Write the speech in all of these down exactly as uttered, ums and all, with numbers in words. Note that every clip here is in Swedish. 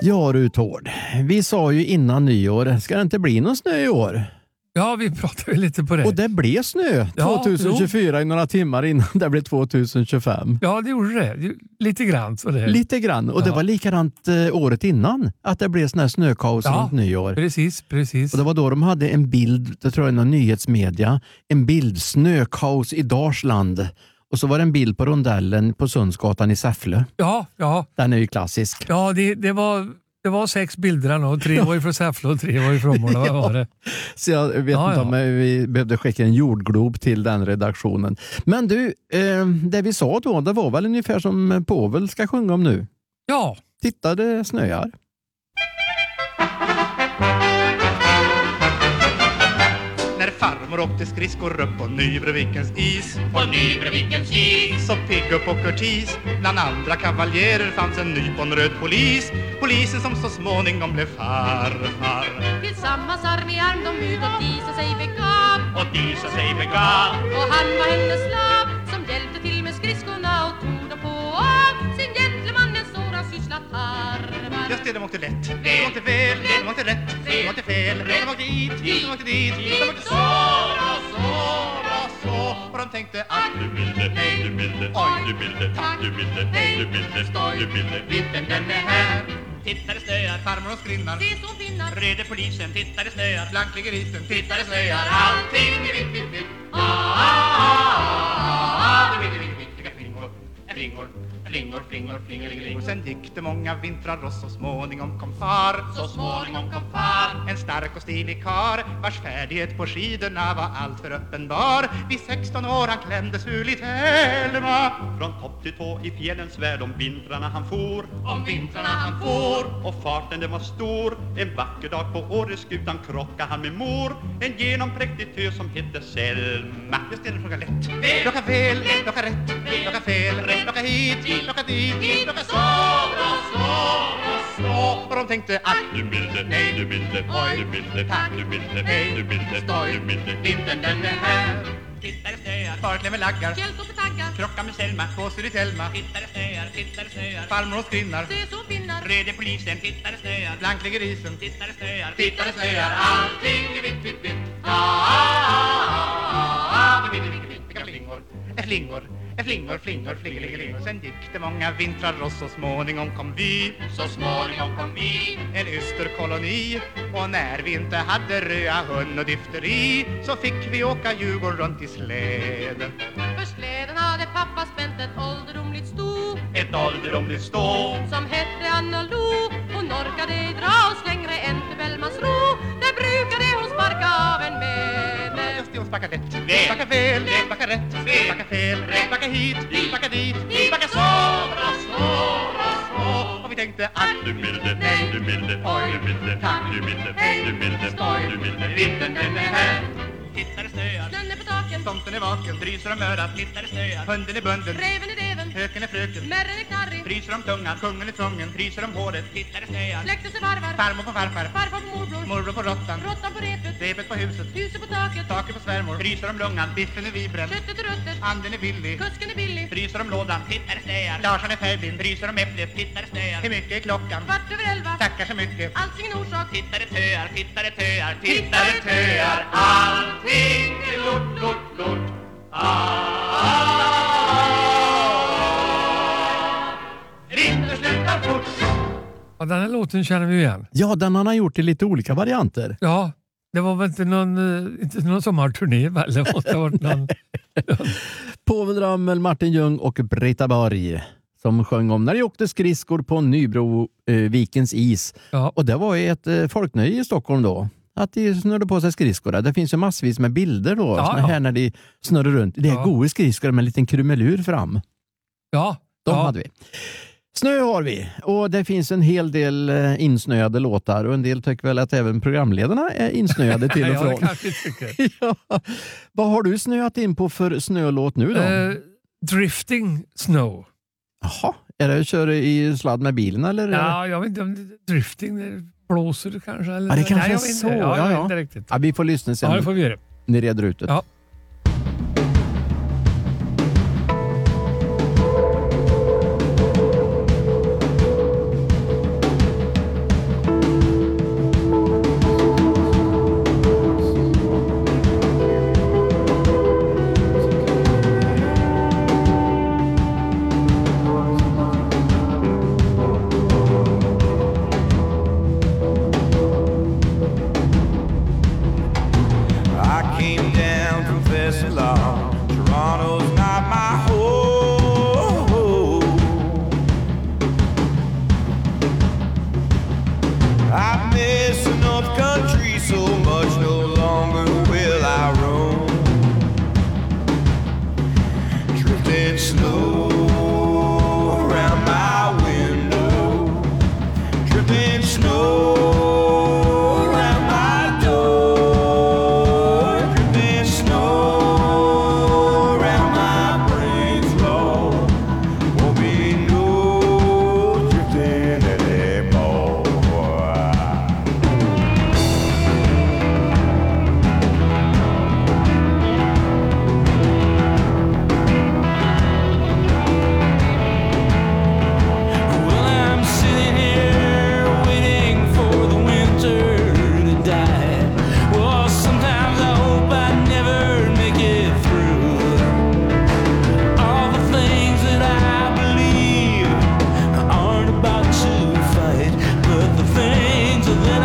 Ja du Tord, vi sa ju innan nyår, ska det inte bli någon snö i år? Ja, vi pratade ju lite på det. Och det blev snö ja, tjugohundratjugofyra jo. i några timmar innan det blev tjugohundratjugofem. Ja, det gjorde det. Lite grann. Så det. Lite grann. Och ja. Det var likadant eh, året innan. Att det blev sån här snökaos ja, runt nyår. Precis, precis. Och det var då de hade en bild, det tror jag någon nyhetsmedia, en bild, snökaos i Dalsland. Och så var det en bild på rondellen på Sundsgatan i Säffle. Ja, ja. Den är ju klassisk. Ja, det, det var... Det var sex bilder och tre var ju från Säffle och tre var ju från Måla. Vad var det? Så jag vet ja, inte ja. om vi behövde skicka en jordglob till den redaktionen. Men du, eh, det vi sa då, det var väl ungefär som Povel ska sjunga om nu. Ja. Titta, det snöar. När farmor åkte skridskor upp på Nybrovikens is, på Nybrovikens is, så pigg upp och kurtis, bland andra kavaljerer fanns en nyponröd polis. Polisen som så småningom blev farfar. Tillsammans arm i arm de ut och Disa sig begav, och Disa sig begav, och han var hennes slav som hjälpte till med skridskorna och tog dem på av sin gentlemannens stora syssla tarvar. Just det, de åkte lätt, de åkte fel, de åkte rätt, de åkte fel, de åkte hit, de åkte dit, de åkte så, och så, och så. Och de tänkte att du ville, nej du ville, oj du ville, tack du ville, nej du ville, stoj du ville, vintern den är här. Tittar det snöar, farmor och skrinnar, se som finnar, reder polisen, tittar det snöar, blank ligger isen, tittar det snöar, allting är vitt, vitt, vitt. Ah, ah, ah, ah, det vitt, vitt, vitt, vilka flingor, flingor, flingor, flingor, flingor. Sen gick det många vintrar och så småningom kom far, så småningom kom far, en stark och stilig kar, vars färdighet på skidorna var allt för uppenbar. Vid sexton år han klämdes ur lite Helma. Från topp till tå i fjällens värld om vintrarna han for, om vintrarna han for, och farten den var stor. En vacker dag på Åreskutan krocka han med mor, en genompräktig tö som hette Selma. Just det, fråga lätt, plocka fel, plocka rätt, plocka fel, plocka hit, plocka dit, plocka så, och så, och så. Och de tänkte att du ville, nej du ville, oj du ville, tack du ville, nej du ville, stoj du ville, vintern den är här. tittar det snöar, Faret med laggar, källstå på taggar, krocka med Selma, påsur i Telma. tittar det snöar, tittar det snöar, farmor och skrinnar, se som finnar, reder polisen, tittar det snöar, blank ligger isen, tittar det snöar, tittar det snöar, allting är vitt, vitt, vitt. Ah, ah, ah, ah, det vitt, vitt, vitt, vilka flingor, är flingor, är flingor, flingor, flingor, flingor. Sen gick det många vintrar och så småningom kom vi, så småningom kom vi, en österkoloni. Och när vi inte hade röa hund och difteri, så fick vi åka Djurgården runt i släden. för släden hade pappa spänt ett ålderdomligt sto, Ett ålderdomligt stå, som hette Anna Lo. Hon orkade dra oss längre än till Bellmans ro. Där brukade hon sparka av en med. just det, hon sparkar rätt, sparkar fel, sparkar rätt, sparkar fel, sparkar hit, sparkar dit, sparkar så, bra, så, bra, så. Och vi tänkte att du ville, nej du ville, oj du ville, tack du ville, nej du ville, stoj du ville, vintern den är här. Tittar det snöar, snön är på taken, Tomten är vaken, bryser om örat, tittar det snöar, hunden är bunden, räven är reven, höken är fröken, märren är knarrig, fryser om tungan, kungen är tvungen, fryser om håret, tittar det snöar, släkten sig varvar, farmor på farfar, farfar på morbror, morbror på råttan, råttan på repet, repet på huset, huset på taket, taket på svärmor, fryser om lungan, biffen är vibren, köttet är ruttet, anden är villig, kusken är billig, fryser om lådan, tittar det snöar, Larsson är färgblind, fryser om äpplet, tittar det snöar, hur mycket är klockan, kvart över elva, tackar så mycket, allt ingen orsak, tittar det töar, tittar det töar, tittar det töar, allting är lort, lort, lort. Vinter slutar fort. Ja, den här låten känner vi igen. Ja, den han har gjort i lite olika varianter. Ja, det var väl inte någon, uh, inte någon sommarturné väl? Det måste ha varit någon... Povel Ramel, Martin Ljung och Britta Borg som sjöng om när de åkte skridskor på Nybrovikens eh, is. Ja. Och det var ju ett eh, folknöje i Stockholm då. Att de snurrade på sig skridskor. Det finns ju massvis med bilder då. Ja, såna ja. här när de snurrar runt. Det är Ja. goda skridskor med en liten krumelur fram. Ja. De ja. hade vi. Snö har vi. Och det finns en hel del eh, insnöade låtar. Och en del tycker väl att även programledarna är insnöade till och Ja, från. det kanske tycker. Ja. Vad har du snöat in på för snölåt nu då? Uh, drifting Snow. Jaha, är det att köra i sladd med bilen eller? Ja, jag vet inte om det, drifting det blåser det kanske. Eller? Ja, det kanske Nej, är jag vet så. inte. Ja, jag Ja, vet ja. inte riktigt. Ja, vi får lyssna sen. Ja, det får vi göra. Ni reder ut det. Ja.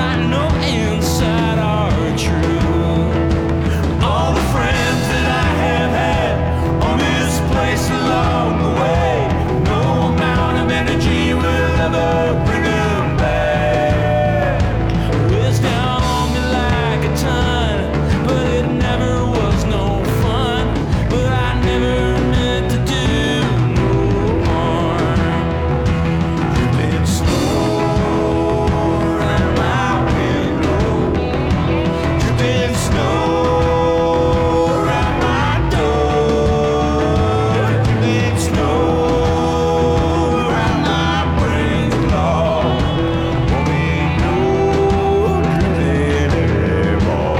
I know inside are true. All the friends that I have had are misplaced along the way. No amount of energy will ever bring them back. It's down on me like a ton, but it never was no fun. But I never meant to do no harm. Dripping snow around my window, dripping snow around my door, dripping snow around my brain, Lord. Won't be no dripping anymore.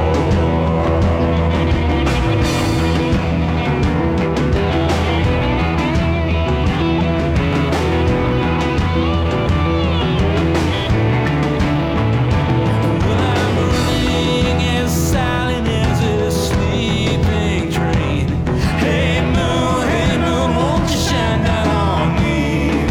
Well, I'm running as silent as a sleeping train. Hey moon, hey moon, won't you shine down on me?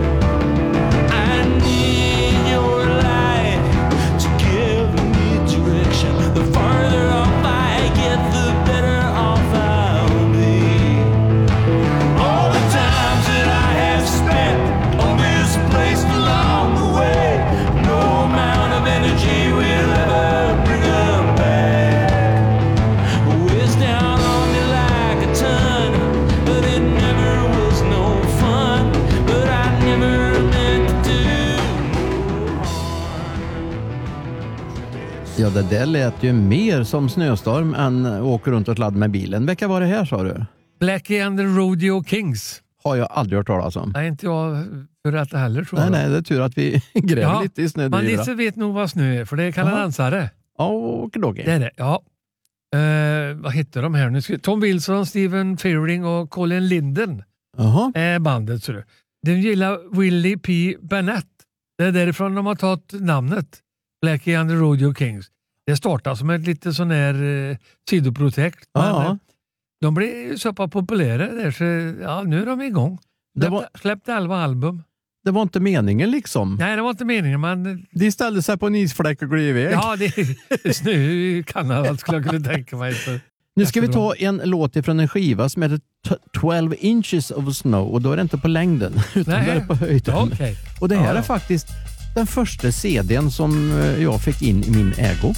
I need your light to give me direction. The farther off I get, the better off I'll be. All the times that I have spent on this place along the way, no amount of energy will ever bring them back. Whiz down on me like a ton, but it never was no fun. But I never meant to do no harm. Ja, det där lät ju mer som snöstorm än åker runt och ladd med bilen. Vilka var det här, sa du? Blackie and the Rodeo Kings. Har jag aldrig hört talas om. Nej, inte jag för rätt heller, tror Nej, jag. nej, det är tur att vi gräver Ja, lite i Man snödriva. lite vet nog vad snö är, för det är kanadensare. Ja, okej. Det är det, ja. Eh, vad heter de här nu? Ska- Tom Wilson, Stephen Fearing och Colin Linden Jaha. är bandet. Så du. De gillar Willie P. Bennett. Det är därifrån de har tagit namnet Blackie and the Rodeo Kings. Det startar som ett lite sån här eh, sidoprojekt. Men Ja. eh, de blir så pass populära där, så ja, nu är de igång. Det Släppte, var- släppte elva album. Det var inte meningen liksom. Nej, det var inte meningen, men De ställde sig på en isfläck och gled iväg. ja, det är snö i Kanada skulle jag kunna tänka mig. Så. Nu ska vi Jättebra. ta en låt ifrån en skiva som heter t- tolv inches of snow, och då är det inte på längden utan Nej. det är på höjden. Ja, okej. Och det här Ja, ja. är faktiskt den första C D:n som eh, jag fick in i min ägo.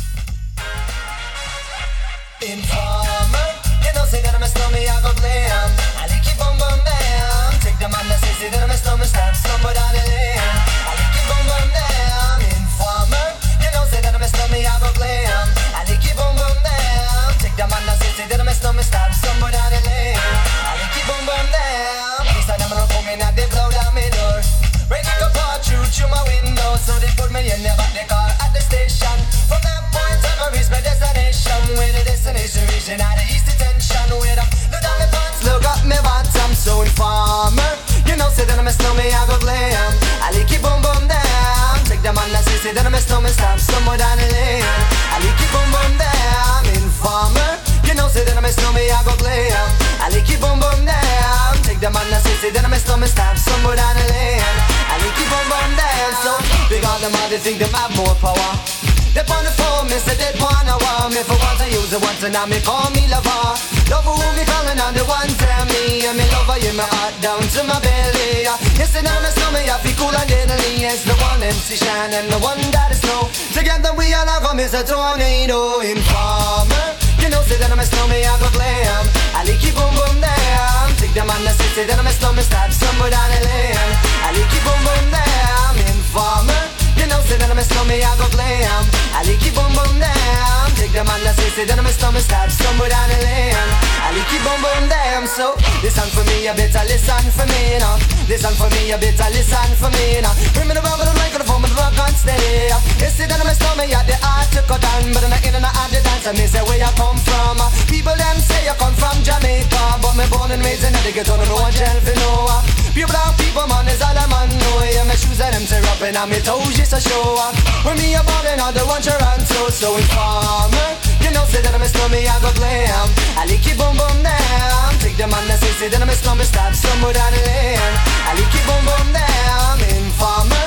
Informer, you know, say that I'm a snowman, I go glam. I like keep on bum down. Take the man that say, say that I'm a snowman, stop somewhere down the lane. I like keep on bum down. Informer, you know, say that I'm a snowman, I go glam. I like keep on bum down. Take the man that say, say that I'm a snowman, stop somewhere down the lane. I like keep on bum down. These are them not coming and they blow down my door. Break it apart through through my window, so they put me in the back the car at the station. From that point on, I reach my destination. Where the destination region at the east detention. Where the look down my pants, look up my bottom. So informer, you know, say that I'm a snowman, I go glam. I like it boom boom down. Take the man that say, say that I'm a snowman, stop somewhere down the lane. I like it boom boom down. Informer, you know, say that I'm a snowman, I go glam. I like it boom boom down. Take the man that say, say that I'm a snowman, stop somewhere down the lane. I like it boom boom down. So big on them all, they think them have more power. They on the phone, me say they wanna wow me. For once I use it once and now me call me lover. Lover who me calling on the one tell me. And me lover in my heart down to my belly. You say now me snow me, I feel cool and deadly. It's the one M C Shine and the one that is snow. Together we all have come as a tornado. Informer, you know say that I'm a snow me, I go glam. I like it boom boom down. Take the man that say, say that I'm a snow me, stop somewhere down the lane. I like it boom boom down. Informer, you know, say that I'm a snowman, I go glam. I like it boom boom down. Take the man that say, say that I'm a snowman, stop somewhere down the lane. I like it boom boom down. So listen for me, you better listen for me now. Listen for me, you better listen for me now. Bring me the rubber, the microphone, but the rock on steady. You say that I'm a snowman, you the art to cut down, but I'm not in and out the dance. And me say where you come from. People them say you come from Jamaica, but me born and raised in the ghetto, no one tell for no. Pure brown people, man, is all I'm on. know. Yeah, my shoes and them tear up and on me toes just to show up. When me a ballin' on the one Toronto, so informer. You know, say that I'm a slummy, I go glam. I lick it boom boom down. Take the man that say, say that I'm a slummy, stop somewhere down the lane. I lick it boom boom down. Informer. You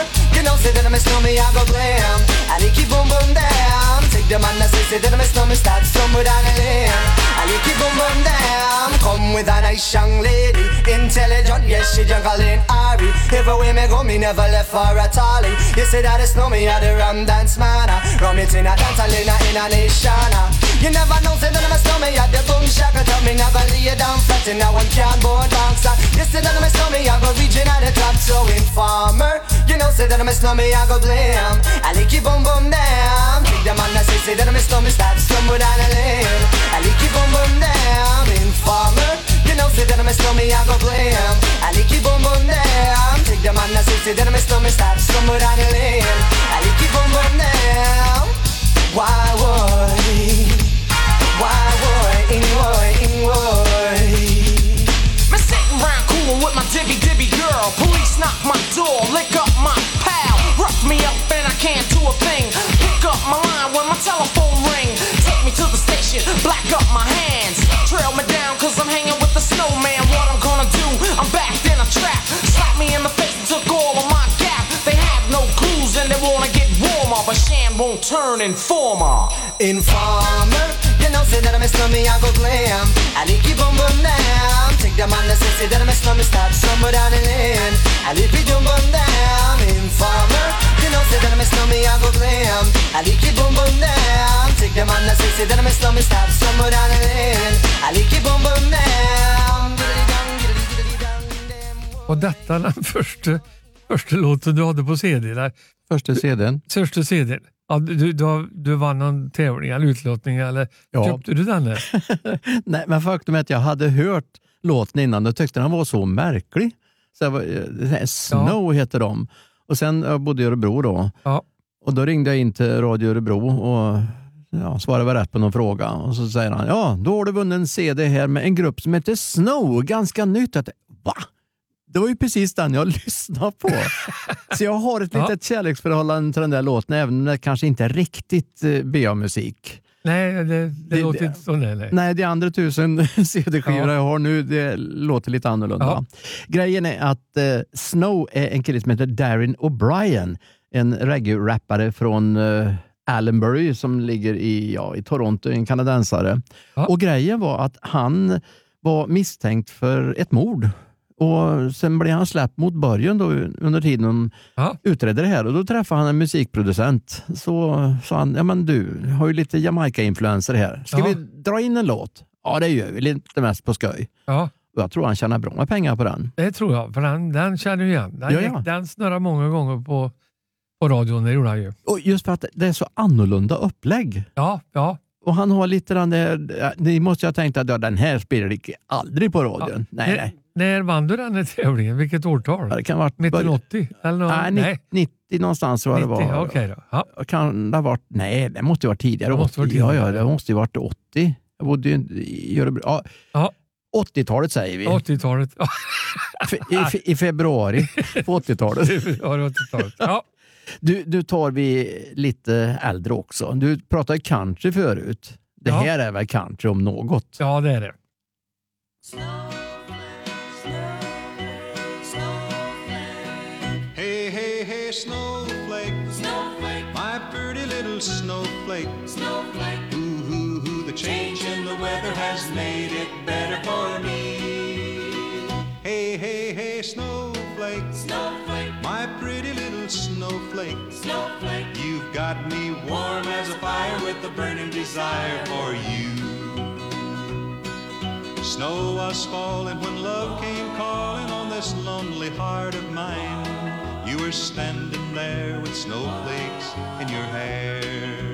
You know, say that I'm a snowman, I go blam. I like it boom boom down. Take the man that say, say that I'm a snowman, start somewhere down the lane. I like it boom boom down. Come with a nice young lady, intelligent, yes, she jungle in Ari. Everywhere me go, me never left for a tally. You say that it's snowman, you're the rum dance man. Rum it in a dance, I in a, in a nation. You never know, say that I'm a snowman, you're the boom shaka. Tell me never lay you down flat in a one can board box. You say that I'm a snowman, I go reaching at the top. So informer, you know, say that I'm a snowman, I go blame. I like it boom boom down. Take the man that say, say that I'm a snowman, start stumble down the lane. I like it boom boom down. Informer, you know, say that I'm a snowman, I go blame. I like it boom boom down. Take the man that say, say that I'm a snowman, start stumble down the lane. I like it boom boom down. Why would, why would, in would, in would. Me sitting round coolin' with my dibby dibby girl. Police knock my door, lick up my pal. Rough me up and I can't do a thing. Pick up my line when my telephone ring. Take me to the station, black up my hands. Trail me down cause I'm hanging with the snowman. What I'm gonna do, I'm backed in a trap. Slap me in the face and took all of my gap. They have no clues and they wanna get warmer, but Shan won't turn informer. Informer, you know, say that I'm a snowman, I go glam. I like it boom boom down. Take the man that say, say that I'm a snowman, start somewhere down the lane. I like it boom boom down. Informer, you know, say that I'm a snowman, I go glam. I like it boom boom down. Take the man that say, say that I'm a snowman, start somewhere down the lane. I like it boom boom down. Och detta är den första, första låten du hade på C D där. Första C D:n. Första C D. Ja, du, du, du vann någon tävling eller utlottning eller Ja. köpte du den där? Nej, men faktum är att jag hade hört låten innan och tyckte den var så märklig. Så jag var, det här Snow heter de. Och sen jag bodde i Örebro då. Ja. Och då ringde jag in till Radio Örebro och ja, svarade väl rätt på någon fråga. Och så säger han, ja, då har du vunnit en C D här med en grupp som heter Snow. Ganska nytt. Att, va? Det var ju precis den jag lyssnade på. Så jag har ett Ja. litet kärleksförhållande till den där låten, även om det kanske inte är riktigt eh, B A-musik. Nej, det, det, det låter det- inte så. Nej, nej. Nej, de andra tusen C D-skivor Ja. jag har nu, det låter lite annorlunda. Ja. Grejen är att eh, Snow är en kille som heter Darren O'Brien, en reggae-rappare från eh, Allenbury som ligger i, ja, i Toronto, en kanadensare. Ja. Och grejen var att han var misstänkt för ett mord. Och sen blev han släppt mot början då under tiden de Ja. utredde det här. Och då träffade han en musikproducent. Så sa han, ja men du har ju lite Jamaica-influenser här. Ska Ja. vi dra in en låt? Ja, det gör vi. Lite mest på skoj. Ja, Och jag tror han tjänar bra med pengar på den. det tror jag. För den, den känner jag igen. Den, Ja, ja. gick- den snurrar många gånger på, på radion. Det gjorde han ju. Och just för att det är så annorlunda upplägg. Ja, ja. Och han har lite den där, ni måste ju ha tänkt att ja, den här spelar det aldrig på radion. Nej, när, nej. När vann du den här tävlingen? Vilket årtal? Ja, det kan ha varit mitten åttio? Eller någon, Nej, nej. nittio någonstans var det nittio, var. okej då. Ja. Kan det ha varit, nej, det måste ju varit tidigare. Det måste varit åttio. Ja, ja, tidigare. det måste ju varit åttio. Jag bodde ju i Örebro. Ja, Ja. åttiotalet säger vi. åttiotalet. Ja, Fe- I, fe- I februari på åttiotalet. ja, det var åttiotalet. Ja. Du, du tar vi lite äldre också. Du pratade country förut. Det Ja. här är väl country om något. ja, det är det. Hey, hey, hey, snowflake, snowflake, my pretty little snowflake, snowflake. Ooh, ooh, ooh, the change in the weather has made it better for me. Hey, hey, hey, snowflake, snowflake, my pretty little snowflake, snowflake. You've got me warm as a fire with a burning desire for you. Snow was falling when love came calling on this lonely heart of mine. You were standing there with snowflakes in your hair.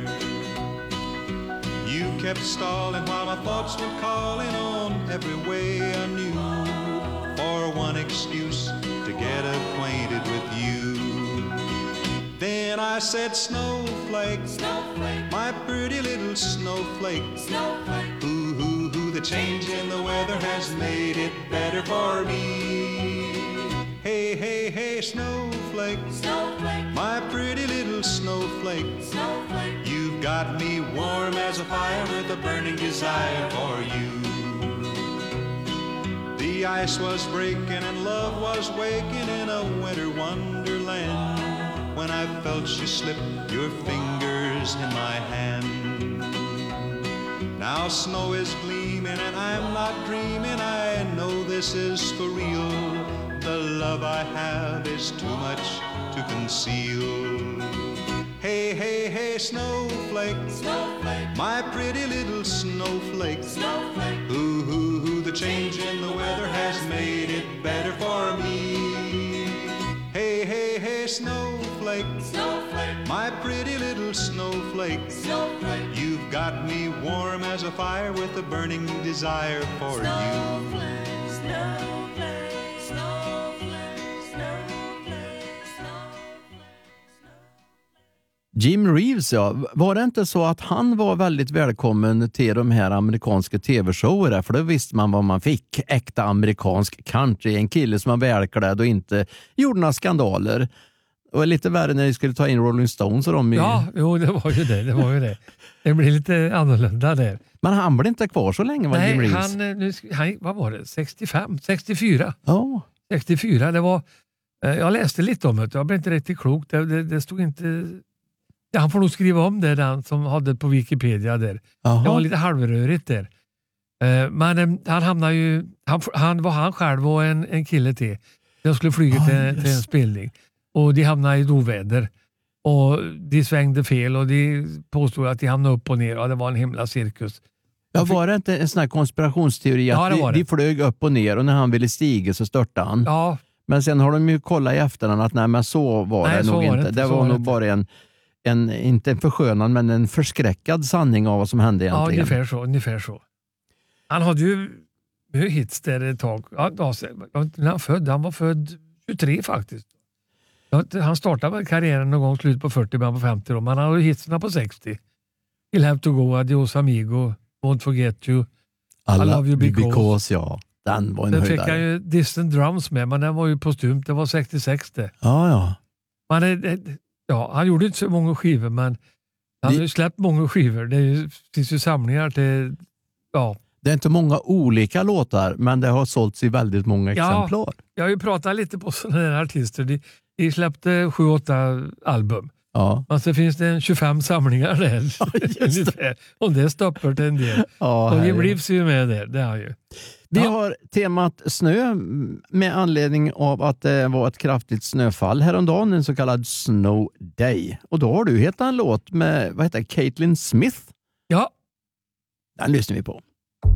You kept stalling while my thoughts went calling on every way I knew for one excuse to get acquainted with you. Then I said, snowflake, snowflake, my pretty little snowflake, snowflake. Ooh, ooh, ooh, the change in the weather has made it better for me. Hey, hey, hey, snowflake, snowflake, my pretty little snowflake, snowflake. You've got me warm as a fire with a burning desire for you. The ice was breaking and love was waking in a winter wonderland, when I felt you slip your fingers in my hand. Now snow is gleaming and I'm not dreaming. I know this is for real. The love I have is too much to conceal. Hey, hey, hey, snowflake, snowflake, my pretty little snowflake, snowflake. Ooh, ooh, ooh, the change in the weather has made it better for me. Hey, hey, hey, snowflake, snowflake, my pretty little snowflake, snowflake. You've got me warm as a fire with a burning desire for snowflake, you. Snowflake, snowflake, snowflake, snowflake. Jim Reeves, ja. Var det inte så att han var väldigt välkommen till de här amerikanska tv-showerna? För då visste man vad man fick. Äkta amerikansk country. En kille som var välklädd och inte gjorde några skandaler. Och lite värre när de skulle ta in Rolling Stones och de... Ja, jo, det var ju det. Det var ju det. Det blir lite annorlunda där. Men han blev inte kvar så länge, var Nej, Jim Reeves? han, nu, han, vad var det? sextiofem? sextiofyra? Ja. sextiofyra, det var... Jag läste lite om det. Jag blev inte riktigt klok. Det, det, det stod inte... Ja, han får nog skriva om det, den som hade på Wikipedia där. Aha. Det var lite halvrörigt där. Men han hamnade ju... Han, han var han själv och en, en kille till. Jag skulle flyga till, ah, till en spelning. Och de hamnade i ett oväder. Och de svängde fel och de påstod att de hamnade upp och ner. Och det var en himla cirkus. Ja, var det inte en sån här konspirationsteori att ja, de, de flög upp och ner och när han ville stiga så störtade han? Ja. Men sen har de ju kollat i efterhand att nej, men så var nej, det så nog var inte. Det, inte, det var, var nog bara en, en, inte en förskönad men en förskräckad sanning av vad som hände egentligen. Ja, ungefär så. Ungefär så. Han hade ju hits där ett tag. Ja, när han född, han var född tjugotre faktiskt. Han startade väl karriären någon gång slut på fyrtio, början på femtio då. Men han hade hitsarna på sextio. You'll have to go, Adios amigo, Won't forget you, Alla, I love you because. because ja. Den var en Den höjdare. fick han ju Distant Drums med, men den var ju postumt. Det var sextiosex det. Ja, ja. Men det, ja, han gjorde inte så många skivor, men han har ju släppt många skivor. Det är ju, finns ju samlingar till... Ja. Det är inte många olika låtar, men det har sålts i väldigt många ja, exemplar. Jag har ju pratat lite på sådana här artister. De, de släppte sju åtta album. Ja. Men så finns det en tjugofem samlingar där. Ja, det. Och det stoppar till en del. Ja, och Jim Reeves är ju med där. Det är ju. Vi ja. har temat snö med anledning av att det var ett kraftigt snöfall häromdagen, en så kallad Snow Day. Och då har du hittat en låt med, vad heter det, Caitlin Smith? Ja. Den lyssnar vi på.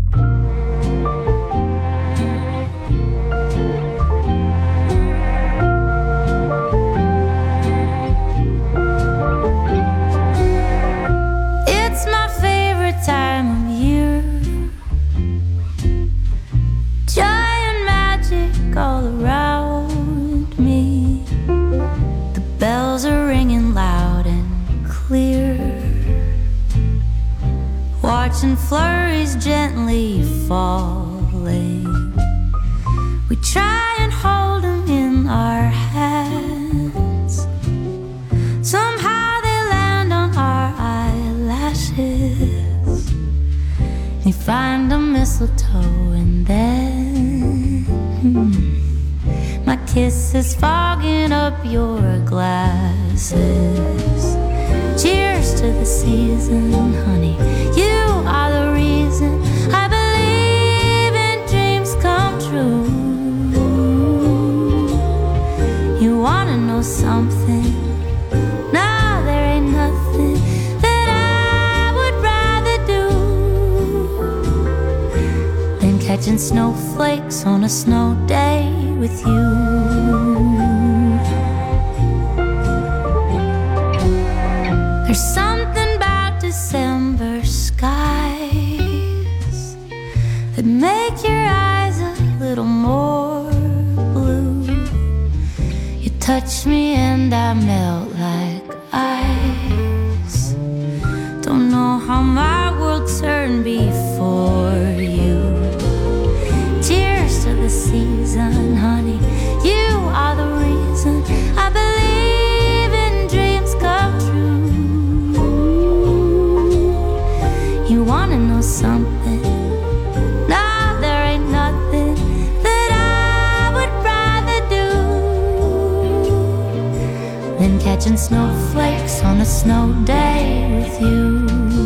It's my favorite time of year. Joy and magic all around me. The bells are ringing loud and clear. Watching flurries gently falling. We try and hold them in our hands. Somehow they land on our eyelashes. You find a mistletoe and then hmm, my kiss is fogging up your glasses. Cheers to the season, honey. You are the reason I believe in dreams come true. You wanna know something? No, there ain't nothing that I would rather do than catching snowflakes on a snow day with you. There's something about December skies that make your eyes a little more blue. You touch me and I melt like ice. Don't know how my world turned before you. Cheers to the season, honey. You are the reason I believe in dreams come true. You wanna know something? No, there ain't nothing that I would rather do than catch catching snowflakes on a snow day with you.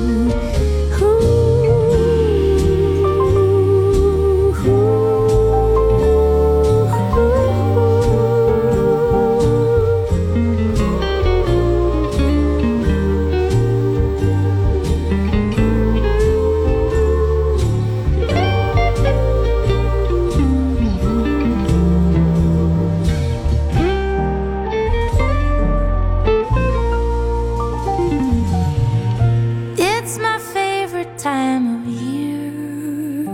It's my favorite time of year.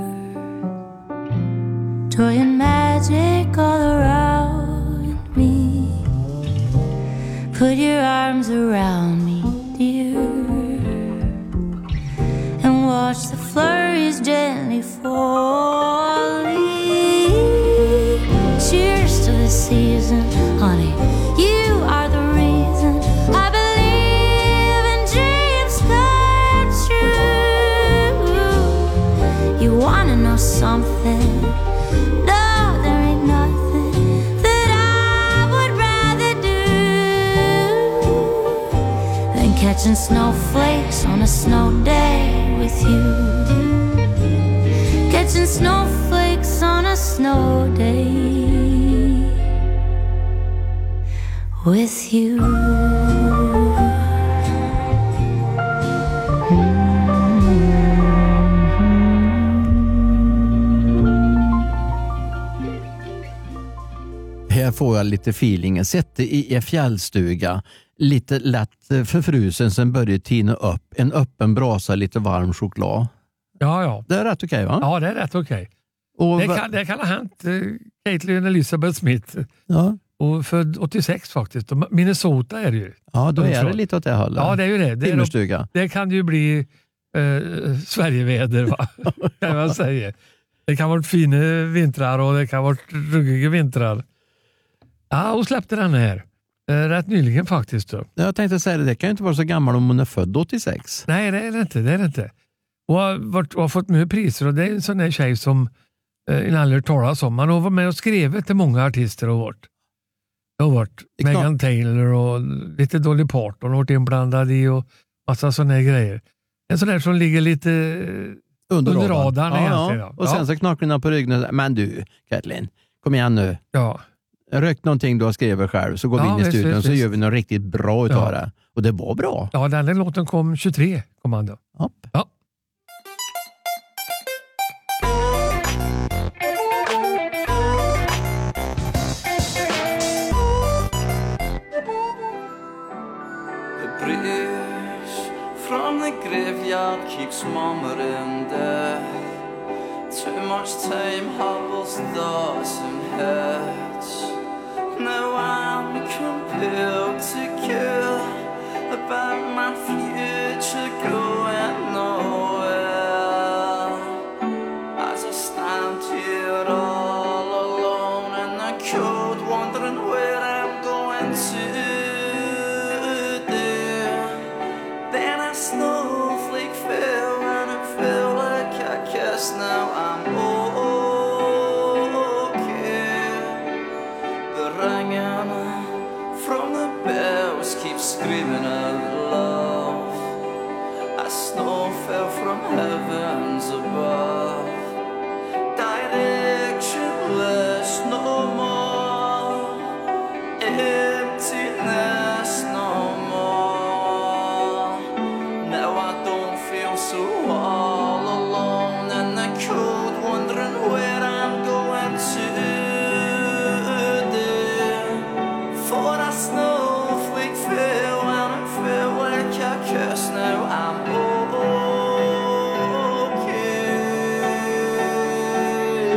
Joy and magic all around me. Put your arms around me, dear, and watch the flurries gently falling. Cheers to the season, honey. You are the reason I believe in dreams come true. You wanna know something? No, there ain't nothing that I would rather do than catching snowflakes on a snow day with you. Catching snowflakes on a snow day with you. Här får jag lite feelingen. Sätter i en fjällstuga, lite lätt förfrusen, sen börjar tina upp. En öppen brasa, lite varm choklad. Ja, ja. Det är rätt okej, va? Ja, det är rätt okej. Och Det va- kan, det kan ha hänt eh, Caitlin Elizabeth Smith. ja. Och född åttiosex faktiskt. Och Minnesota är det ju. ja, då är det Ungefär. lite åt det hållet. Ja, det är ju det. Det, är, Timmerstuga. det kan ju bli eh, Sverigeväder, va? kan man säga. Det kan vara fina vintrar och det kan vara ruggiga vintrar. Ja, och släppte den här. Eh, rätt nyligen faktiskt. Då. Jag tänkte säga det, det kan ju inte vara så gammal om hon är född åttiosex. Nej, det är det inte. Det är det inte. Och har, varit, och har fått mycket priser och det är en sån där tjej som eh, en aldrig talas om. Man har varit med och skrivit till många artister och varit. Det har varit Det är klart. Megan Taylor och lite Dolly Parton har varit inblandad i och massa sådana här grejer. En sån där som ligger lite Under, under radarn ja, egentligen. ja. Ja. Och sen Ja. så knackar den på ryggen. Men du, Kathleen, kom igen nu. Ja. Rökt någonting du har skrivit själv, så går vi Ja, in i visst, studion visst, så visst. gör vi något riktigt bra utav Ja. det. Och det var bra. ja, den där låten kom tjugotre, kom han då. Hopp. Ja. The bridge from the graveyard keeps murmuring death. Too much time hobbles thoughts and heads. Now I'm compelled to care about my future going nowhere. As I stand here all alone in the cold, wondering where I'm going to. Then a snowflake fell and it felt like I guess now I'm okay. The ringing from the bells keeps screaming out love. A snow fell from heavens above. Directionless no more. Emptiness no more. Now I don't feel so all alone in the cold, wondering where I'm going to. For a snowflake fell and it felt like a curse. Now I'm okay.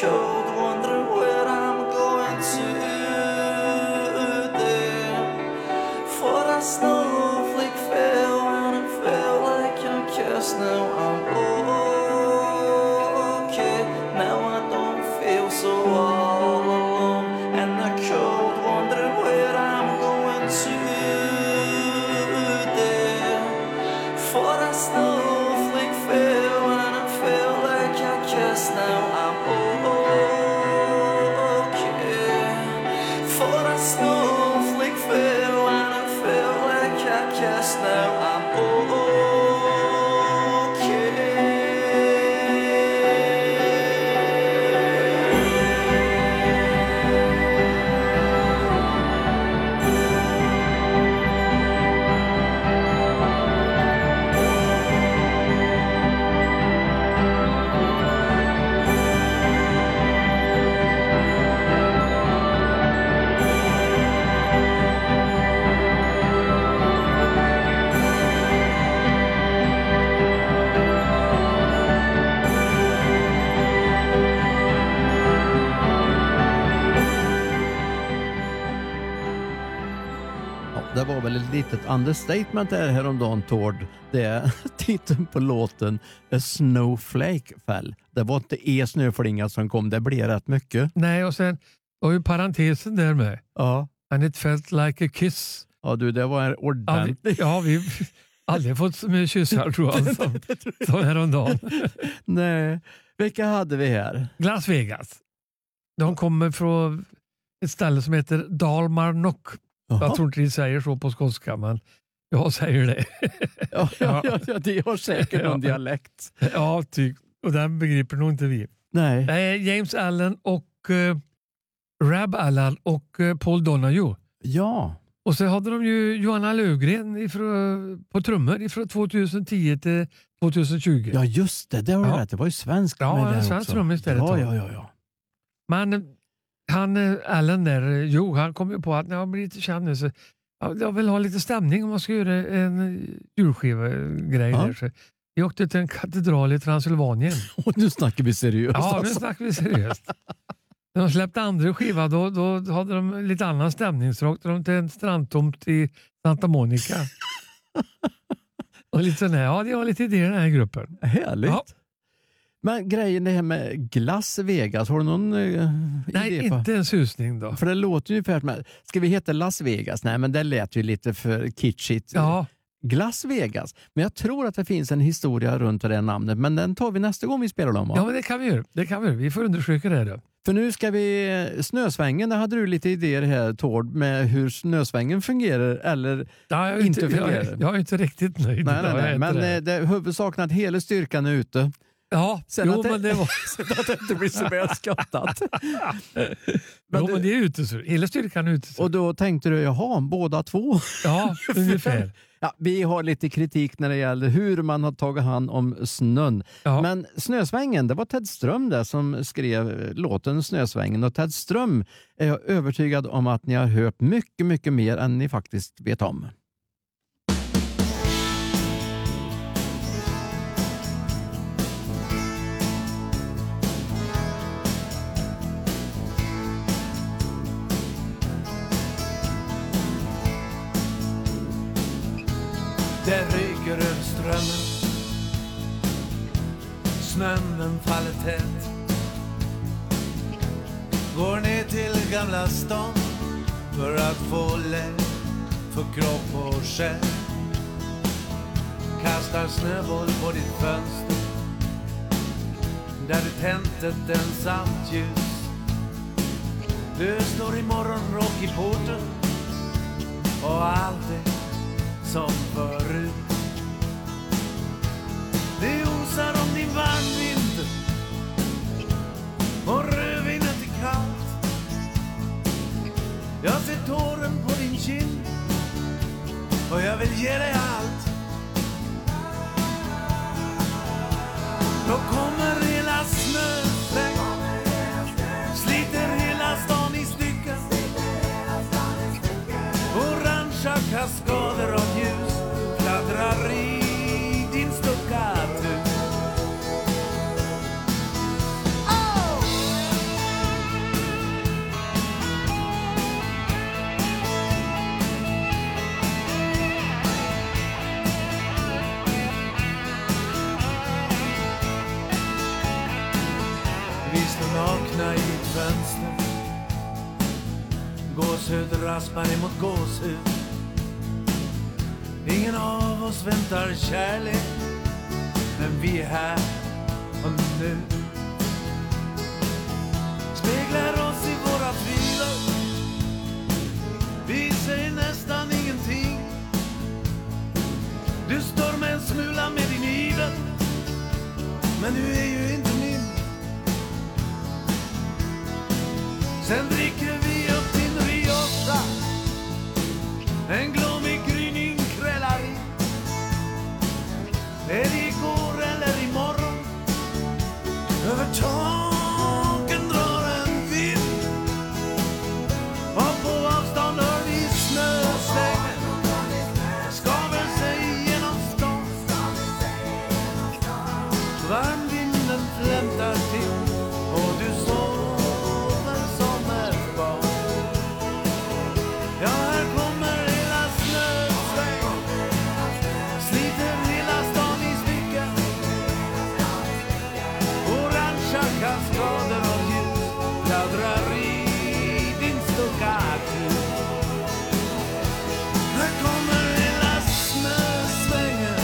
cold, wondering where I'm going to there. For that snowflake fell and it felt like I guess now I'm okay. Now I don't feel so all alone, and I cold, wondering where I'm going to there. For that snowflake fell and it felt like I guess now I'm okay. For that snowflake fell and it felt like I guess now I'm Det var väl ett litet understatement där häromdagen, Tord. Det är titeln på låten A Snowflake Fell. Det var inte e snöflinga som kom, det blev rätt mycket. Nej, och sen var ju parentesen där med. Ja. And it felt like a kiss. Ja du, det var en ordentlig. Ja, vi har aldrig fått så mycket kyssar tror jag som, som häromdagen. Nej, vilka hade vi här? Las Vegas. De kommer från ett ställe som heter Dalmarnock. Jag tror inte de säger så på skotska, men jag säger det. Ja, ja, ja, ja, de har säkert någon Ja. dialekt. Ja, typ. Och den begriper nog inte vi. Nej. Nej, James Allen och uh, Rab Allen och uh, Paul Donahue. Ja. Och så hade de ju Johanna Löfgren ifrån, på trummor från tjugohundratio till tjugohundratjugo. Ja, just det. Det var Ja. rätt. Det var ju svensk Ja, med en det svensk också. trummis där ett Ja, tag. ja, ja, ja. Men han, eh, Allen där, eh, jo, han kom ju på att när jag blir lite känd nu så ja, jag vill ha lite stämning om man ska göra en julskiva-grej Ja. där. Så vi åkte till en katedral i Transylvanien. Och nu snackar vi seriöst. Ja, nu alltså. snackar vi seriöst. När de släppte andra skiva då, då hade de lite annan stämning. Så åkte de till en strandtomt i Santa Monica. Och lite sån här, ja, det var lite idéer i den här gruppen. Härligt. Ja. Men grejen det här med Las Vegas, har du någon uh, Nej, idé på? inte en susning då. För det låter ju ungefär som, ska vi heta Las Vegas? Nej, men det lät ju lite för kitschigt. Ja, Las Vegas. Men jag tror att det finns en historia runt det namnet, men den tar vi nästa gång vi spelar dem. Va? ja men det kan vi göra. Det kan vi göra. Vi får undersöka det då. För nu ska vi, snösvängen, där hade du lite idéer här Tord med hur snösvängen fungerar eller Ja, jag, är inte inte, jag, fungerar. är- jag är inte riktigt nöjd. Nej, nej, Jag är nej. inte Men det. eh, det, huvudsaken att hela styrkan är ute. Ja, Sen jo, att det- men det var... Så att det inte blir så väl skattat. Men, jo, du- men det är ute så. Hela styrkan är ute så. Och då tänkte du, jaha, båda två. Ja, ungefär. Ja, vi har lite kritik när det gäller hur man har tagit hand om snön. Ja. Men Snösvängen, det var Ted Ström där som skrev låten Snösvängen. Och Ted Ström är jag övertygad om att ni har hört mycket, mycket mer än ni faktiskt vet om. Det ryker över strömmen. Snön den faller tätt. Går ner till Gamla stan för att få lätt för kropp och själ. Kastar snöboll på ditt fönster där du tänt ett ensamt ljus. Du står i morgonrock i porten och allt är som förut. Det osar om din varmvind och rödvinet är kallt. Jag ser tåren på din kind och jag vill ge dig allt. Då kommer hela snöregn, sliter hela stan i stycken. Orangea kaskader av ljus fladdrar i din stuckatur. gåshud raspar emot gåshud. Ingen av oss väntar kärlek, men vi är här och nu. Speglar oss i våra tvivel. Vi säger nästan ingenting. Du står med en smula med din iver, men du är ju inte min. Sen dricker vi upp din Rioja, en glommig gryning krällar i. Är det igår eller imorgon? Över taken drar en vind, och på avstånd hör vi snösläggen skaver sig genom stan. Varmvinden flämtar till och du sover som ett barn. Ja, här kommer hela snösläggen, sliter hela stan i stycken. Orangea kaskader av ljus fladdrar i din stockatur. Här kommer hela snösvängen,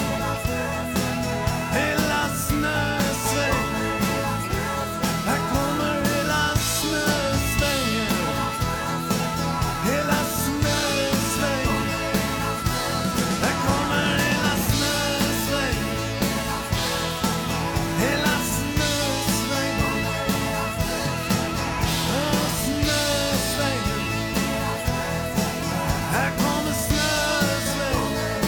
hela snösvängen. Här kommer hela snösvängen, hela snösvängen. Här kommer hela snösvängen, hela snösvängen. Ja, snösvängen. Här kommer snösvängen.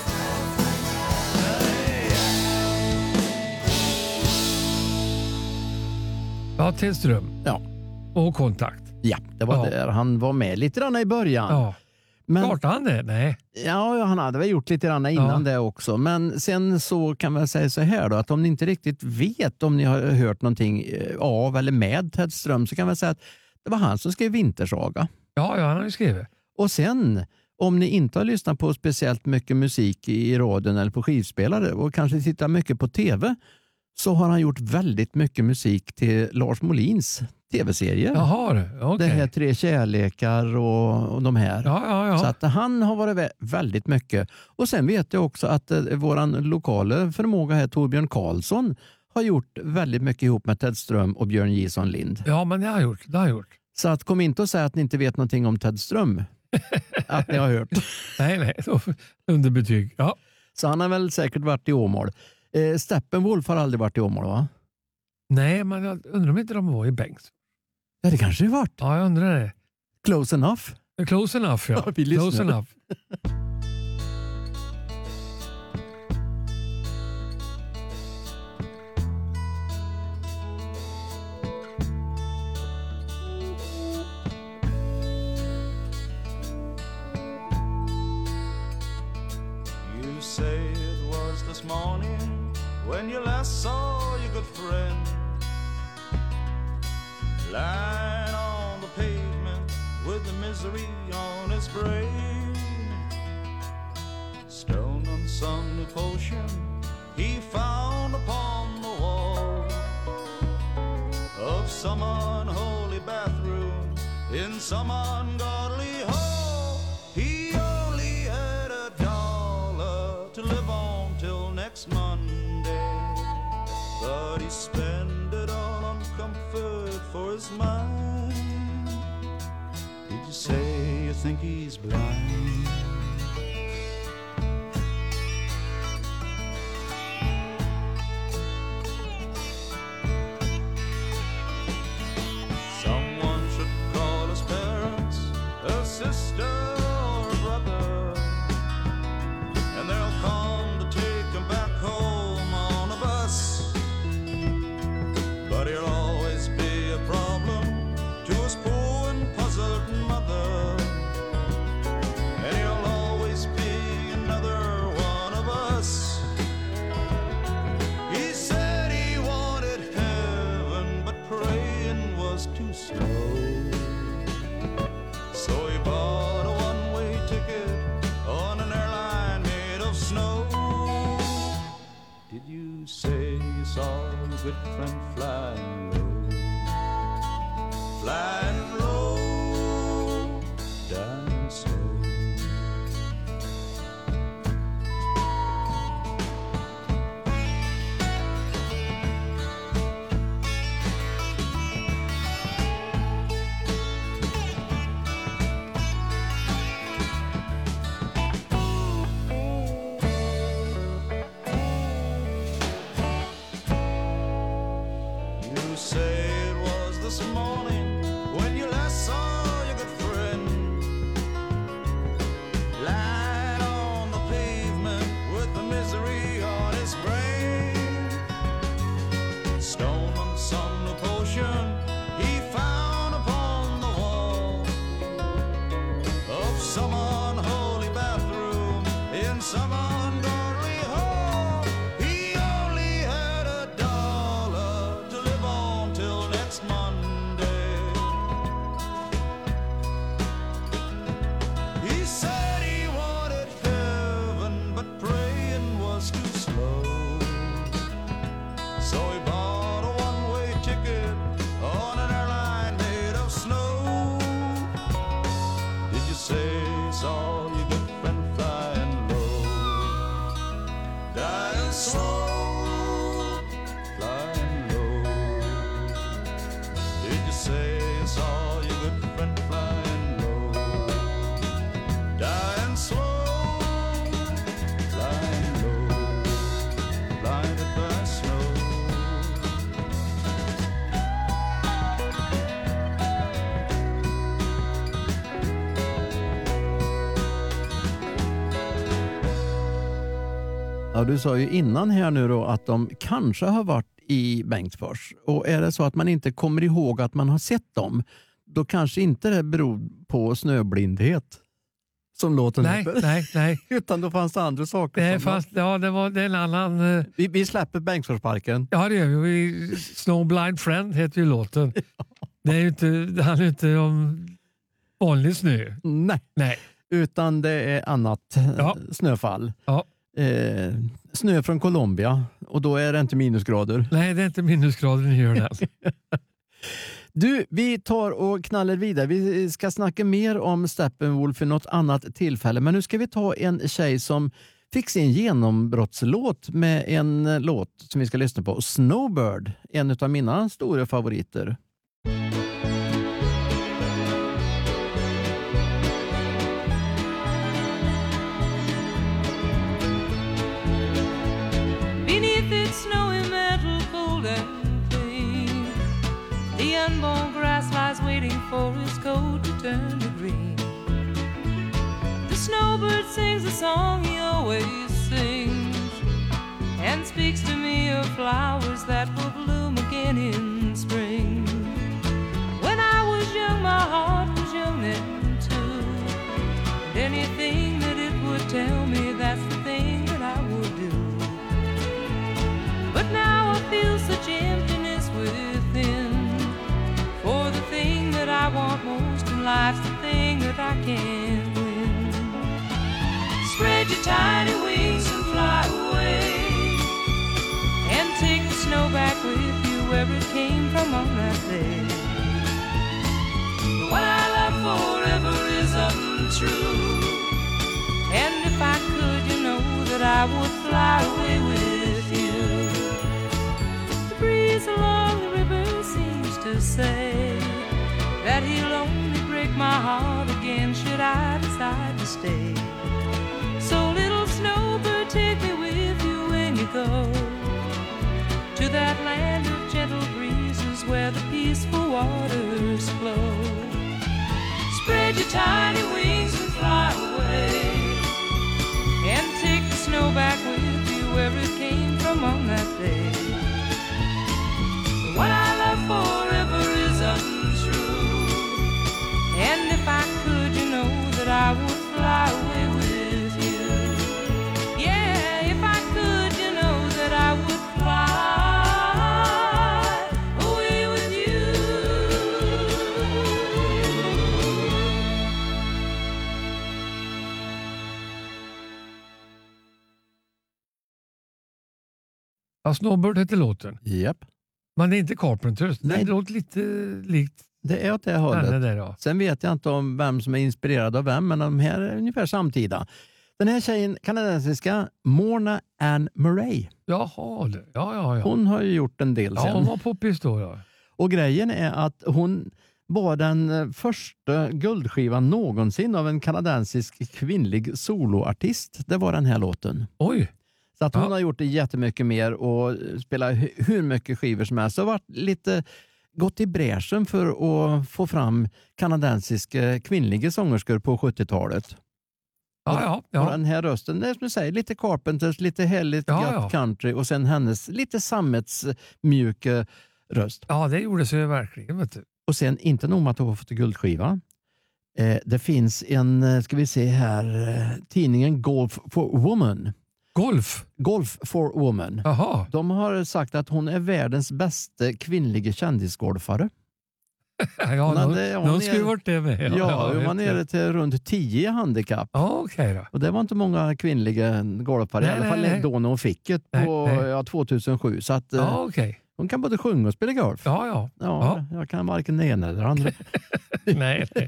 Ja, Tedström. Ja. Och kontakt. Ja, det var Ja. där han var med lite grann i början. Ja. Men, Startade han det? Nej. ja, han hade väl gjort lite grann innan Ja. det också. Men sen så kan man säga så här då, att om ni inte riktigt vet om ni har hört någonting av eller med Tedström, så kan man säga att det var han som skrev Vintersaga. Ja, ja, han har ju skrivit. Och sen, om ni inte har lyssnat på speciellt mycket musik i radion eller på skivspelare och kanske tittar mycket på tv, så har han gjort väldigt mycket musik till Lars Molins tv-serier. Jaha, du. Okej. Det här Tre kärlekar och, och de här. Ja, ja, ja. Så att han har varit vä- väldigt mycket. Och sen vet jag också att eh, våran lokala förmåga här, Torbjörn Karlsson, har gjort väldigt mycket ihop med Tedström och Björn Gison Lind. Ja, men det har jag gjort. Det har jag gjort. Så att kom inte och säga att ni inte vet någonting om Tedström. Att ni har hört. Nej, nej. Då- Underbetyg. Ja. Så han har väl säkert varit i Åmål. Eh, Steppenwolf har aldrig varit i Åmål, va? Nej, men jag undrar om inte de var i Bengts. Ja, det kanske det har varit. Ja, jag undrar det. Close enough. Close enough, ja. Ja, vi lyssnar. Close enough. You say it was this morning when you last saw your good friend lying on the pavement with the misery on his brain. Stone and sunny potion he found upon the wall of some unholy bathroom in some ungodly hall. He only had a dollar to live on till next Monday, but he spent it all on comfort for his mind. Did you say you think he's blind? Someone should call his parents, a sister or a brother, and they'll come to take him back home on a bus. But he'll always be a problem to his poor and puzzled mother, and he'll always be another one of us. He said he wanted heaven, but praying was too slow. So he bought a one-way ticket on an airline made of snow. Did you say you saw your good friend flying low? Flying low Christmas morning when you last saw your good friend. Lying on the pavement with the misery on his brain. Stone and some new potion he found upon the wall of some unholy bathroom in some ungodly hall. He only had a dollar to live on till next Monday. He said he wanted heaven, but praying was too slow. So he bought a one-way ticket on an airline made of snow. Did you say saw your good friend flying low? Dying slow, flying low. Did you say you saw your good friend flying low? Dying slow, flying low, blinded by snow. Ja, du sa ju innan här nu då att de kanske har varit i Bengtsfors. Och är det så att man inte kommer ihåg att man har sett dem, då kanske inte det beror på snöblindhet som låten Nej, heter. nej, nej. Utan då fanns det andra saker. Det som fanns, ja, det var det är en annan... eh, vi, vi släpper Bengtsforsparken. Ja, det gör vi. vi. Snowblind Friend heter ju låten. Det är ju inte, det handlar ju inte om vanlig snö. Nej, Nej. utan det är annat Ja. snöfall. Ja. Eh, snö från Colombia, och då är det inte minusgrader. Nej, det är inte minusgrader ni gör det. Du, vi tar och knallar vidare. Vi ska snacka mer om Steppenwolf i något annat tillfälle. Men nu ska vi ta en tjej som fick sin genombrottslåt med en låt som vi ska lyssna på. Snowbird, en av mina stora favoriter. Beneath its snowy mantle, cold and clean, the unborn grass lies waiting for its coat to turn to green. The snowbird sings a song he always sings, and speaks to me of flowers that will bloom again in spring. When I was young, my heart was young then too, and anything that it would tell me, that's the thing that I would do. But now I feel such emptiness within, for the thing that I want most in life's the thing that I can't win. Spread your tiny wings and fly away, and take the snow back with you where it came from on that day. The one I love forever is untrue, and if I could, you know that I would fly away with you. Breeze along the river seems to say that he'll only break my heart again should I decide to stay. So little snowbird, take me with you when you go to that land of gentle breezes where the peaceful waters flow. Spread your tiny wings and fly away, and take the snow back with you where it came from on that day. What I love forever is untrue, and if I could, you know that I would fly away with you. Yeah, if I could, you know that I would fly away with you. Ja, Snowbird heter låten. Japp. Men det är inte Carpenters. Nej. Det låter lite likt. Det är åt det Ja, hållet. det där, ja. Sen vet jag inte om vem som är inspirerad av vem, men de här är ungefär samtida. Den här tjejen, kanadensiska Morna Ann Murray. Jaha, det. Ja, ja, ja. Hon har ju gjort en del Ja, sen. hon var poppis då, ja. Och grejen är att hon var den första guldskivan någonsin av en kanadensisk kvinnlig soloartist. Det var den här låten. Oj! Så att hon Ja. har gjort det jättemycket mer och spelat hu- hur mycket skivor som helst. Det har varit lite gått i bräschen för att få fram kanadensiska kvinnliga sångerskor på sjuttiotalet. Ja, ja, ja. Och den här rösten, det är som du säger, lite Carpenters, lite härligt Ja, gött ja. country och sen hennes lite sammetsmjuka röst. Ja, det gjorde sig verkligen. Vet du. Och sen inte nog med att hon har fått guldskiva. Eh, det finns en, eh, ska vi se här, eh, tidningen Golf for Woman. Golf? Golf for Woman. Jaha. De har sagt att hon är världens bästa kvinnliga kändisgolfare. Ja, Hon de, hade- hon de är- skulle ju varit det med. Ja, ja, hon var vet nere jag. till runt tio handikapp. Ja, okej då. Och det var inte många kvinnliga golfare, i Nej, alla fall nej, nej. då när hon fick det på Nej, nej. Ja, tvåtusensju. Så att, eh, Ja, okej. hon kan både sjunga och spela golf. Ja, ja. Ja, jag kan varken det ena eller det andra. nej, nej.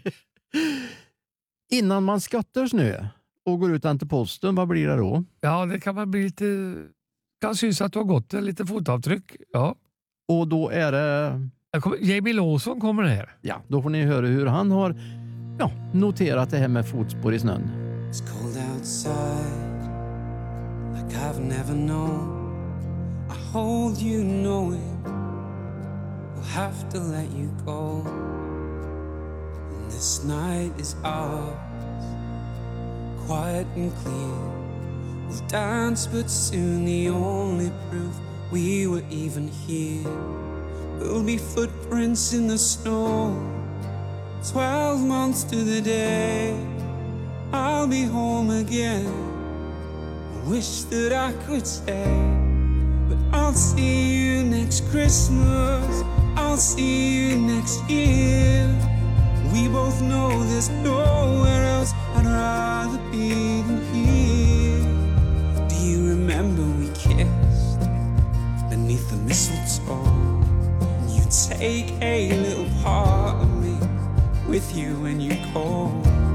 Innan man skattar snö och går ut till posten, vad blir det då? Ja, det kan man bli lite... kan syns att du har gått lite fotavtryck. Ja. Och då är det... Jag kommer, Jamie Lawson kommer här. Ja, då får ni höra hur han har ja, noterat det här med fotspår i snön. It's cold outside, like I've never known. I hold you knowing we'll have to let you go. And this night is ours, quiet and clear. We'll dance, but soon the only proof we were even here will be footprints in the snow. Twelve months to the day I'll be home again. I wish that I could stay, but I'll see you next Christmas, I'll see you next year. We both know there's nowhere else I'd rather be than here. Do you remember we kissed beneath the mistletoe? You take a little part of me with you when you go.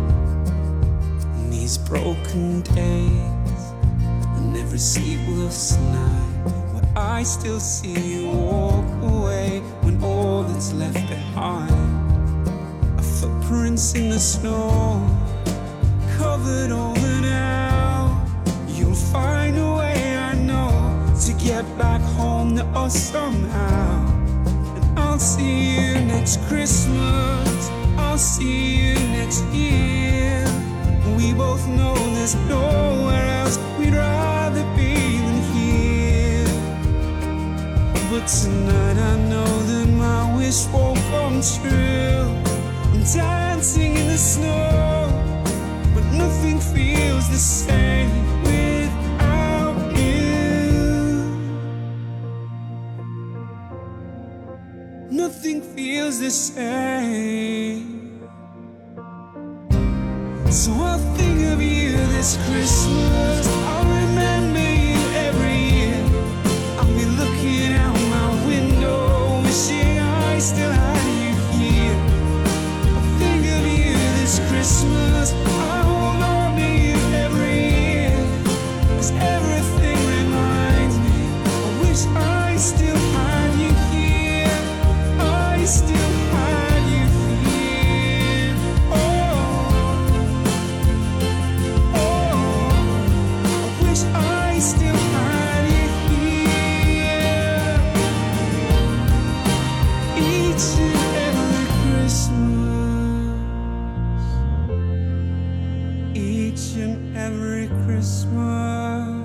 In these broken days and every sleepless night, where I still see you walk away when all that's left behind are footprints in the snow, covered over now. You'll find a way, I know, to get back home to us somehow. And I'll see you next Christmas, I'll see you next year. We both know there's nowhere else we'd rather be than here. But tonight I know that my wish won't come true. I'm dancing in the snow, but nothing feels the same without you. Nothing feels the same. So I'll think of you this Christmas, I'll remember you every year. I'll be looking out my window, wishing I still had you here. I'll think of you this Christmas, I hold on to you every year. 'Cause everything reminds me, I wish I still had you here. I still had you here. Oh. I still had you here. Each and every Christmas, each and every Christmas.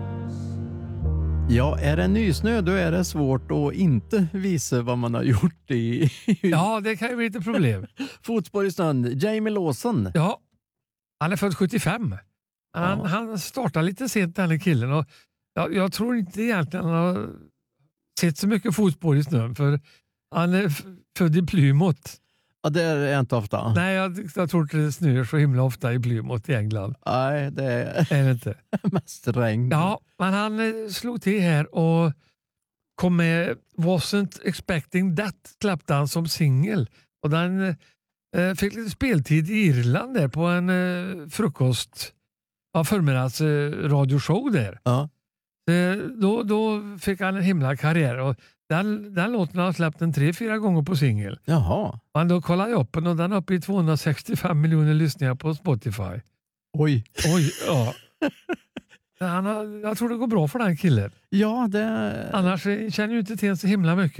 Ja, är det nysnö då är det svårt att inte visa vad man har gjort i... Ja, det kan ju bli lite problem. Fotspår i snön. Jamie Lawson. Ja, han är född sjuttiofem. Han, Ja. han startar lite sent den här killen och jag, jag tror inte egentligen han har sett så mycket fotspår i snön för han är f- född i Plymouth. Ja, det är inte ofta. Nej, jag, jag tror inte det snöar så himla ofta i Plymouth i England. Nej, det är, är det inte. mest regn. Ja, men han eh, slog till här och kom med Wasn't Expecting That släppte han som singel. Och den eh, fick lite speltid i Irland där på en eh, frukost ja, förmiddags eh, radioshow där. Ja. Eh, då, då fick han en himla karriär och den, den låten har han släppt en tre, fyra gånger på singel. Jaha. Men då kollade jag upp den och den är uppe i tvåhundrasextiofem miljoner lyssningar på Spotify. Oj. Oj, ja. Han har, jag tror det går bra för den killen. Ja, det... Annars känner ju inte till så himla mycket.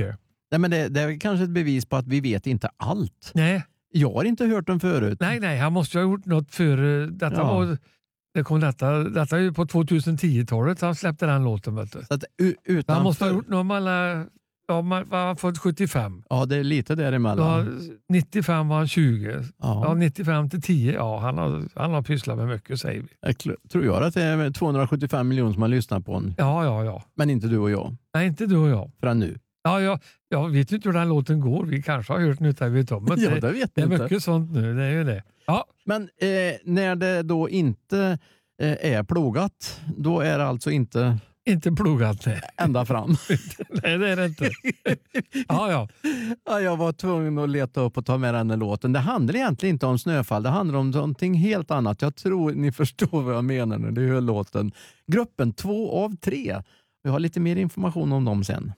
Nej, men det, det är kanske ett bevis på att vi vet inte allt. Nej. Jag har inte hört den förut. Nej, nej, han måste ju ha gjort något före. Detta Ja. var det kom detta, detta är ju på tjugohundratio-talet han släppte den låten. Vet du. Så att, u- utanför... Han måste ha gjort något mellan, ja, man var född sjuttiofem. Ja, det är lite däremellan. Ja, nittiofem var han tjugo. Ja. Ja, nittiofem till tio. Ja, han har, han har pysslat med mycket, säger vi. Jag kl- tror jag att det är tvåhundrasjuttiofem miljoner som har lyssnat på den. Ja, ja, ja. Men inte du och jag. Nej, inte du och jag. Förrän nu. Ja, jag, jag vet inte hur den låten går. Vi kanske har hört nu utan vi vet om det. Ja, det vet det är inte. mycket sånt nu, det är ju det. Ja. Men eh, när det då inte eh, är plogat, då är det alltså inte... Inte plogat, nej. Ända fram. Nej, det är det inte. Ja, ja. Ja, jag var tvungen att leta upp och ta med den här låten. Det handlar egentligen inte om snöfall, det handlar om någonting helt annat. Jag tror ni förstår vad jag menar när det hör låten. Gruppen två av tre. Vi har lite mer information om dem sen.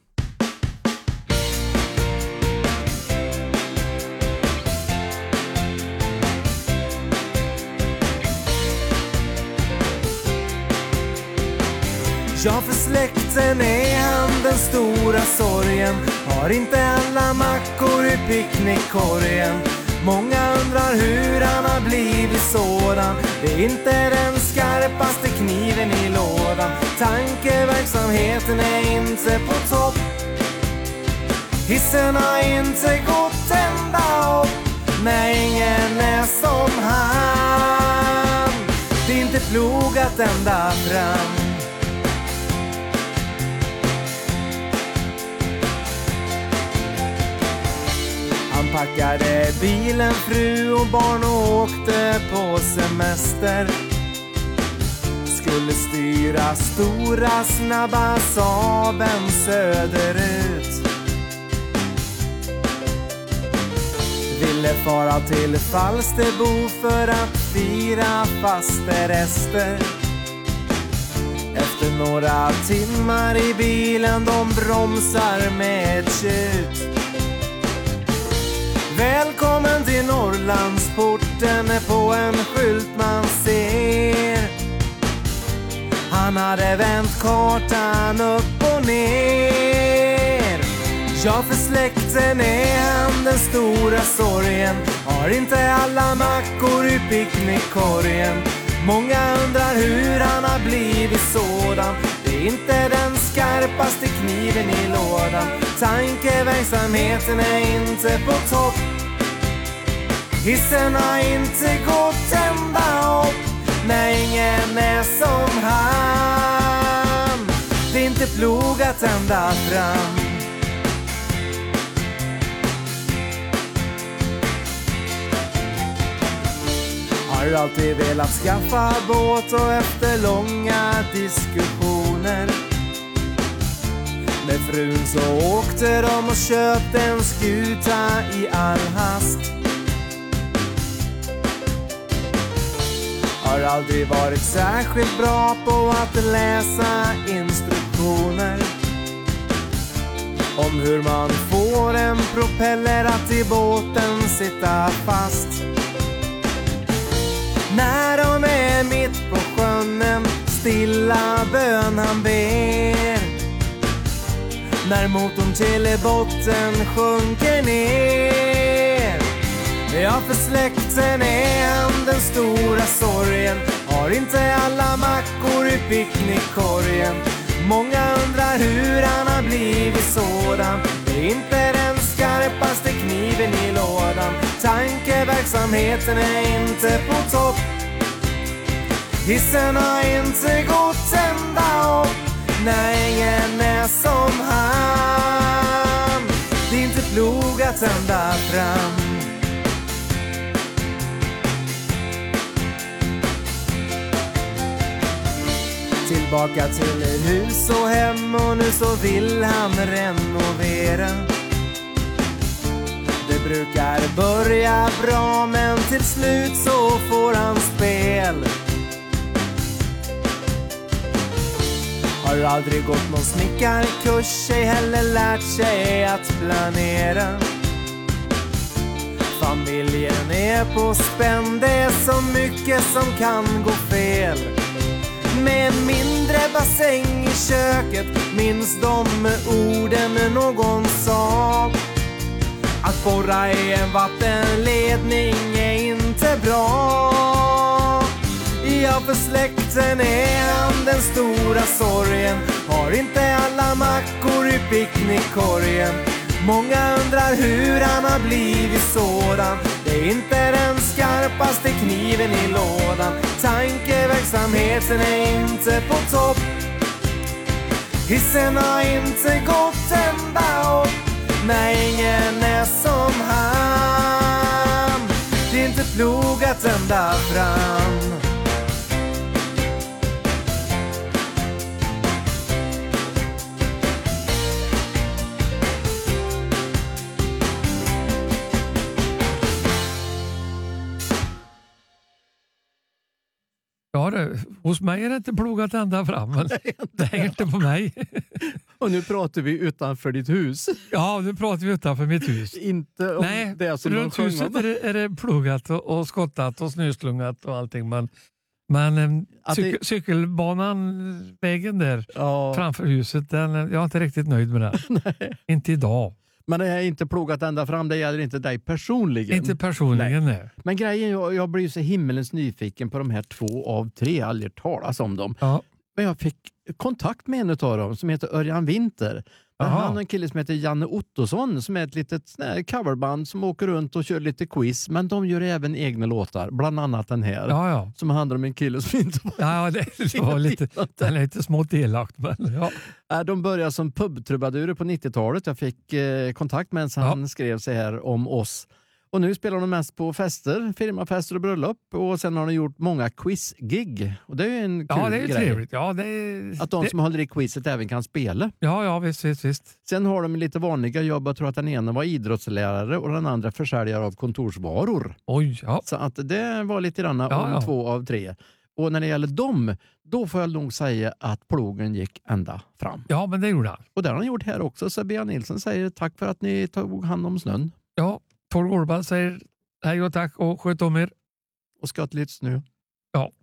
Ja, för släkten är han den stora sorgen. Har inte alla mackor i picknickkorgen. Många undrar hur han har blivit sådan. Det är inte den skarpaste kniven i lådan. Tankeverksamheten är inte på topp. Hissen har inte gått ända upp. Nej, ingen är som han. Det är inte plogat ända fram. Han packade bilen, fru och barn och åkte på semester. Skulle styra stora snabba Saaben söderut. Ville fara till Falsterbo för att fira fasterester. Efter några timmar i bilen de bromsar med ett tjut. Välkommen till Norrlandsporten på en skylt man ser. Han hade vänt kartan upp och ner. Ja, för släkten är han den stora sorgen. Har inte alla mackor i picknickkorgen. Många undrar hur han har blivit sådan. Det är inte den skarpaste kniven i lådan. Tankeverksamheten är inte på topp. Hissen har inte gått ända upp. Nej, ingen är som han. Det är inte plogat ända fram. Har alltid velat skaffa båt och efter långa diskussioner med frun så åkte de och köpte en skuta i all hast. Har aldrig varit särskilt bra på att läsa instruktioner om hur man får en propeller att i båten sitta fast. När de är mitt på sjön en stilla bön han ber. När motorn till botten sjunker ner. Ja, för släkten är han den stora sorgen. Har inte alla mackor i picknickkorgen. Många undrar hur han har blivit sådan. Det är inte den skarpaste kniven i lådan. Tankeverksamheten är inte på topp. Hissen har inte gått ända upp. Nej, ingen är som han. Det är inte plogat ända fram. Tillbaka till hus och hem och nu så vill han renovera. Det brukar börja bra men till slut så får han spel. Har aldrig gått någon snickarkurs, ej heller lärt sig att planera. Familjen är på spänn, det är så mycket som kan gå fel. med en mindre bassäng i köket. Minns de orden någon sa: att borra i en vattenledning är inte bra. Ja, för släkten är han den stora sorgen. Har inte alla mackor i picknickkorgen. Många undrar hur han har blivit sådan. Det är inte den skarpaste kniven i lådan. Tankeverksamheten är inte på topp. Hissen har inte gått ända upp. Nej, ingen är som han. Det är inte plogat ända fram. Ja, det, hos mig är det inte plogat ända fram, men det hänger inte på mig. Och nu pratar vi utanför ditt hus. Ja, nu pratar vi utanför mitt hus. Inte om Nej, det som runt huset är det, är det plogat och, och skottat och snöslungat och allting. Men, men äm, cyk, det... cykelbanan, vägen där ja. framför huset, den, jag är inte riktigt nöjd med den. Nej. Inte idag. Men det är inte plogat ända fram, det gäller inte dig personligen. Inte personligen, nej. nej. Men grejen, jag, jag blir så himmelens nyfiken på de här två av tre, aldrig talas om dem. Ja. Men jag fick kontakt med en av dem som heter Örjan Winter. Han och en kille som heter Janne Ottosson som är ett litet coverband som åker runt och kör lite quiz. Men de gör även egna låtar, bland annat den här. Ja, ja. Som handlar om en kille som inte var... Ja, det var lite, den är lite smått elakt. Men ja. De började som pubtrubadurer på nittiotalet. Jag fick eh, kontakt med en som han ja. skrev så här om oss. Och nu spelar de mest på fester, firmafester och bröllop. Och sen har de gjort många quiz-gig. Och det är ju en kul ja, det är grej. Trevligt. Ja, det är... Att de det... som håller i quizet även kan spela. Ja, ja, visst, visst, visst. Sen har de lite vanliga jobb. Jag tror att den ena var idrottslärare och den andra försäljare av kontorsvaror. Oj, ja. Så att det var lite grann om ja, ja. två av tre. Och när det gäller dem, då får jag nog säga att plogen gick ända fram. Ja, men det gjorde han. Och det har han gjort här också. Så Bea Nilsson säger tack för att ni tog hand om snön. Ja, Tor Gårdball säger hej och tack och sköt om er. Och skott lite snö. Ja.